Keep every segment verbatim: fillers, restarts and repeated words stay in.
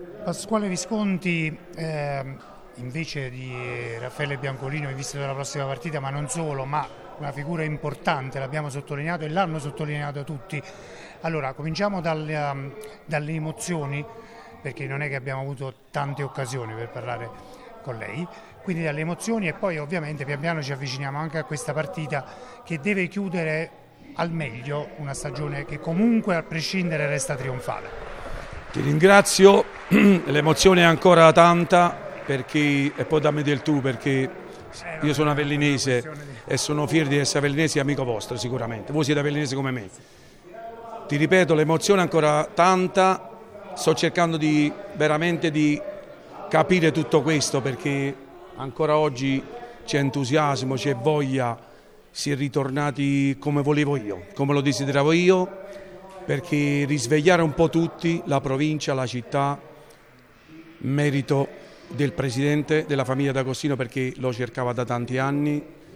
Pasquale Visconti, eh, invece di Raffaele Biancolino, in vista della prossima partita, ma non solo, ma una figura importante, l'abbiamo sottolineato e l'hanno sottolineato tutti. Allora, cominciamo dalle, dalle emozioni, perché non è che abbiamo avuto tante occasioni per parlare con lei, quindi dalle emozioni, e poi ovviamente pian piano ci avviciniamo anche a questa partita che deve chiudere al meglio una stagione che comunque a prescindere resta trionfale. Ti ringrazio, l'emozione è ancora tanta, perché, e poi dammi del tu, perché io sono avellinese e sono fiero di essere avellinese e amico vostro sicuramente, voi siete avellinese come me. Ti ripeto, l'emozione è ancora tanta, sto cercando di veramente di capire tutto questo, perché ancora oggi c'è entusiasmo, c'è voglia, si è ritornati come volevo io, come lo desideravo io, perché risvegliare un po' tutti, la provincia, la città, merito del presidente, della famiglia D'Agostino, perché lo cercava da tanti anni,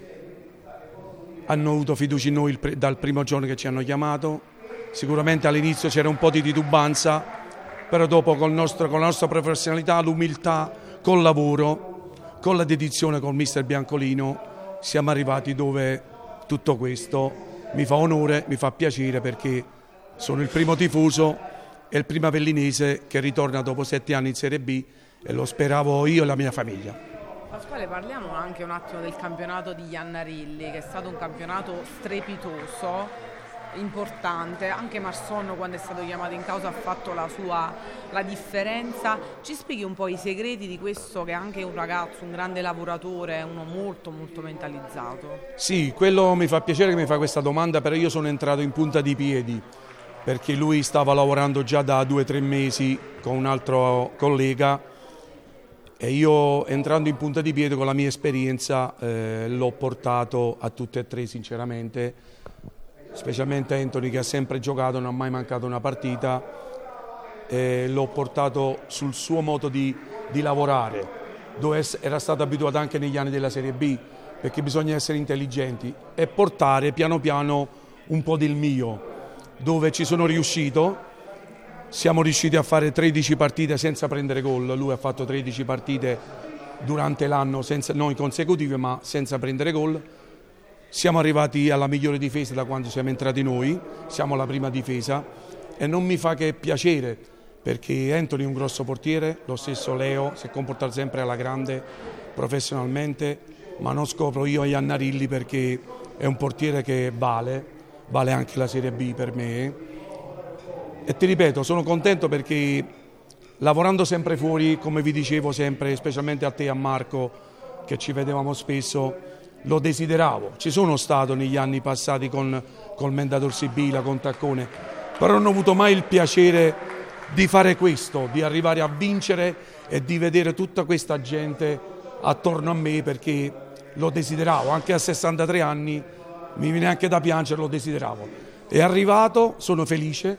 hanno avuto fiducia in noi dal primo giorno che ci hanno chiamato, sicuramente all'inizio c'era un po' di titubanza, però dopo col nostro, con la nostra professionalità, l'umiltà, col lavoro, con la dedizione con mister Biancolino, siamo arrivati dove tutto questo mi fa onore, mi fa piacere, perché sono il primo tifoso e il primo avellinese che ritorna dopo sette anni in Serie B, e lo speravo io e la mia famiglia. Pasquale, parliamo anche un attimo del campionato di Iannarilli, che è stato un campionato strepitoso, importante. Anche Marson, quando è stato chiamato in causa, ha fatto la sua la differenza. Ci spieghi un po' i segreti di questo, che è anche un ragazzo, un grande lavoratore, uno molto molto mentalizzato? Sì, quello mi fa piacere che mi fa questa domanda, però io sono entrato in punta di piedi, perché lui stava lavorando già da due o tre mesi con un altro collega, e io, entrando in punta di piedi con la mia esperienza, eh, l'ho portato a tutte e tre sinceramente, specialmente Anthony, che ha sempre giocato, non ha mai mancato una partita, eh, l'ho portato sul suo modo di, di lavorare, dove era stato abituato anche negli anni della Serie B, perché bisogna essere intelligenti e portare piano piano un po' del mio. Dove ci sono riuscito, siamo riusciti a fare tredici partite senza prendere gol. Lui ha fatto tredici partite durante l'anno, senza, non consecutive, ma senza prendere gol. Siamo arrivati alla migliore difesa da quando siamo entrati noi, siamo la prima difesa, e non mi fa che piacere, perché Anthony è un grosso portiere, lo stesso Leo si è comportato sempre alla grande professionalmente, ma non scopro io a Iannarilli, perché è un portiere che vale, vale anche la Serie B per me, e ti ripeto, sono contento perché lavorando sempre fuori, come vi dicevo sempre, specialmente a te e a Marco, che ci vedevamo spesso, lo desideravo. Ci sono stato negli anni passati con col Mendator Sibila, con Taccone, però non ho avuto mai il piacere di fare questo, di arrivare a vincere e di vedere tutta questa gente attorno a me, perché lo desideravo, anche a sessantatré anni mi viene anche da piangere, lo desideravo. È arrivato, sono felice,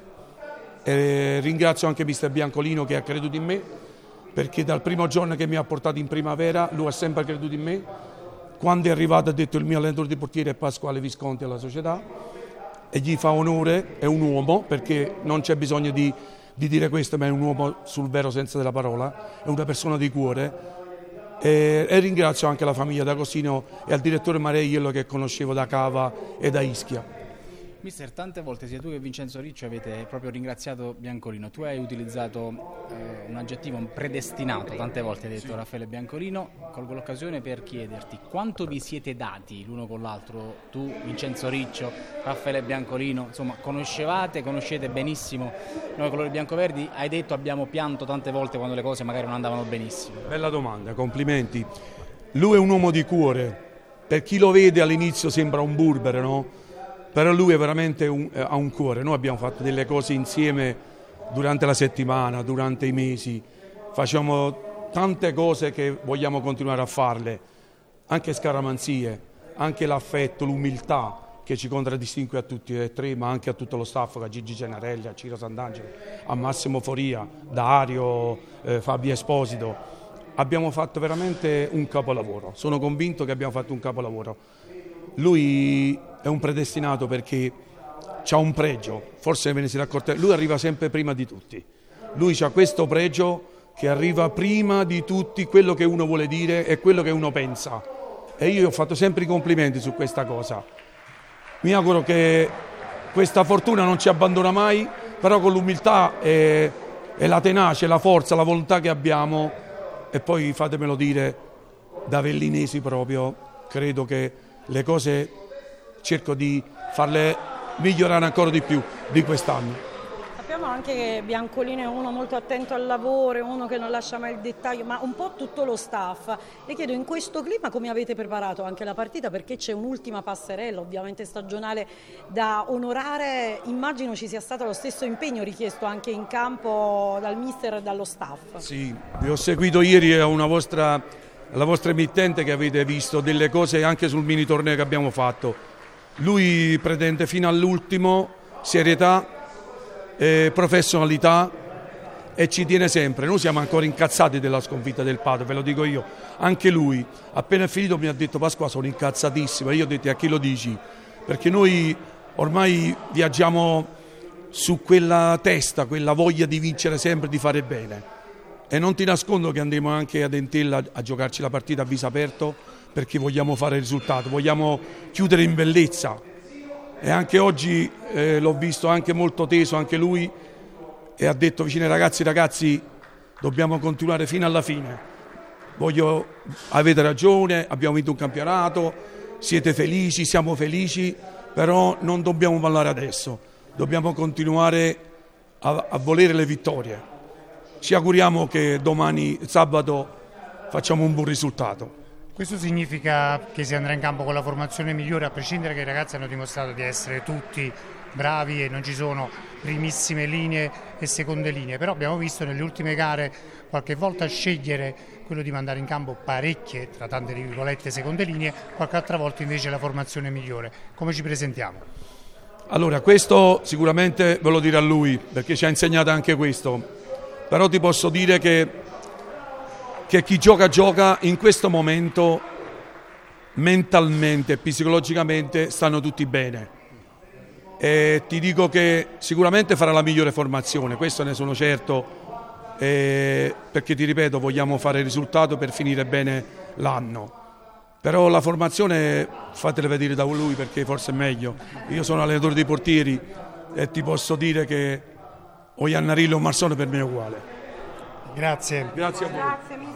e ringrazio anche mister Biancolino che ha creduto in me, perché dal primo giorno che mi ha portato in primavera lui ha sempre creduto in me. Quando è arrivato ha detto: il mio allenatore di portiere è Pasquale Visconti alla società, e gli fa onore, è un uomo, perché non c'è bisogno di, di dire questo, ma è un uomo sul vero senso della parola, è una persona di cuore. E, e ringrazio anche la famiglia D'Agostino e al direttore Mareiello, che conoscevo da Cava e da Ischia. Mister, tante volte sia tu che Vincenzo Riccio avete proprio ringraziato Biancolino. Tu hai utilizzato eh, un aggettivo, un predestinato, tante volte hai detto, sì. Raffaele Biancolino. Colgo l'occasione per chiederti quanto vi siete dati l'uno con l'altro, tu, Vincenzo Riccio, Raffaele Biancolino, insomma conoscevate, conoscete benissimo noi colori biancoverdi. Hai detto abbiamo pianto tante volte quando le cose magari non andavano benissimo. Bella domanda, complimenti. Lui è un uomo di cuore, per chi lo vede all'inizio sembra un burbero, no? Però lui è veramente un, ha un cuore. Noi abbiamo fatto delle cose insieme durante la settimana, durante i mesi, facciamo tante cose che vogliamo continuare a farle, anche scaramanzie, anche l'affetto, l'umiltà che ci contraddistingue a tutti e tre, ma anche a tutto lo staff, a Gigi Gennarelli, a Ciro Sant'Angelo, a Massimo Foria, Dario, eh, Fabio Esposito. Abbiamo fatto veramente un capolavoro, sono convinto che abbiamo fatto un capolavoro. Lui è un predestinato perché ha un pregio, forse ve ne siete accorti, lui arriva sempre prima di tutti, lui ha questo pregio che arriva prima di tutti quello che uno vuole dire e quello che uno pensa. E io ho fatto sempre i complimenti su questa cosa. Mi auguro che questa fortuna non ci abbandona mai, però con l'umiltà e, e la tenacia, la forza, la volontà che abbiamo, e poi fatemelo dire, da avellinesi proprio, credo che le cose cerco di farle migliorare ancora di più di quest'anno. Sappiamo anche che Biancolino è uno molto attento al lavoro, è uno che non lascia mai il dettaglio, ma un po' tutto lo staff. Le chiedo, in questo clima come avete preparato anche la partita, perché c'è un'ultima passerella ovviamente stagionale da onorare, immagino ci sia stato lo stesso impegno richiesto anche in campo dal mister e dallo staff. Sì, vi ho seguito ieri a una vostra, alla vostra emittente che avete visto delle cose anche sul mini torneo che abbiamo fatto. Lui pretende fino all'ultimo serietà, Eh, professionalità e ci tiene sempre. Noi siamo ancora incazzati della sconfitta del Pato, ve lo dico io. Anche lui, appena è finito, mi ha detto: Pasqua, sono incazzatissimo. E io ho detto: a chi lo dici? Perché noi ormai viaggiamo su quella testa, quella voglia di vincere sempre, di fare bene. E non ti nascondo che andremo anche ad Entella a giocarci la partita a viso aperto, perché vogliamo fare il risultato, vogliamo chiudere in bellezza. E anche oggi eh, l'ho visto anche molto teso, anche lui, e ha detto vicino ai ragazzi: ragazzi, dobbiamo continuare fino alla fine. Voglio, avete ragione, abbiamo vinto un campionato, siete felici, siamo felici, però non dobbiamo ballare adesso, dobbiamo continuare a, a volere le vittorie. Ci auguriamo che domani, sabato, facciamo un buon risultato. Questo significa che si andrà in campo con la formazione migliore, a prescindere che i ragazzi hanno dimostrato di essere tutti bravi e non ci sono primissime linee e seconde linee, però abbiamo visto nelle ultime gare qualche volta scegliere quello di mandare in campo parecchie, tra tante virgolette, seconde linee, qualche altra volta invece la formazione migliore. Come ci presentiamo? Allora, questo sicuramente ve lo dirà lui, perché ci ha insegnato anche questo, però ti posso dire che che chi gioca gioca in questo momento mentalmente e psicologicamente stanno tutti bene, e ti dico che sicuramente farà la migliore formazione, questo ne sono certo, eh, perché ti ripeto, vogliamo fare il risultato per finire bene l'anno, però la formazione fatela vedere da lui, perché forse è meglio. Io sono allenatore dei portieri e ti posso dire che o Iannarillo o Marsone per me è uguale. Grazie. Grazie a voi. Grazie.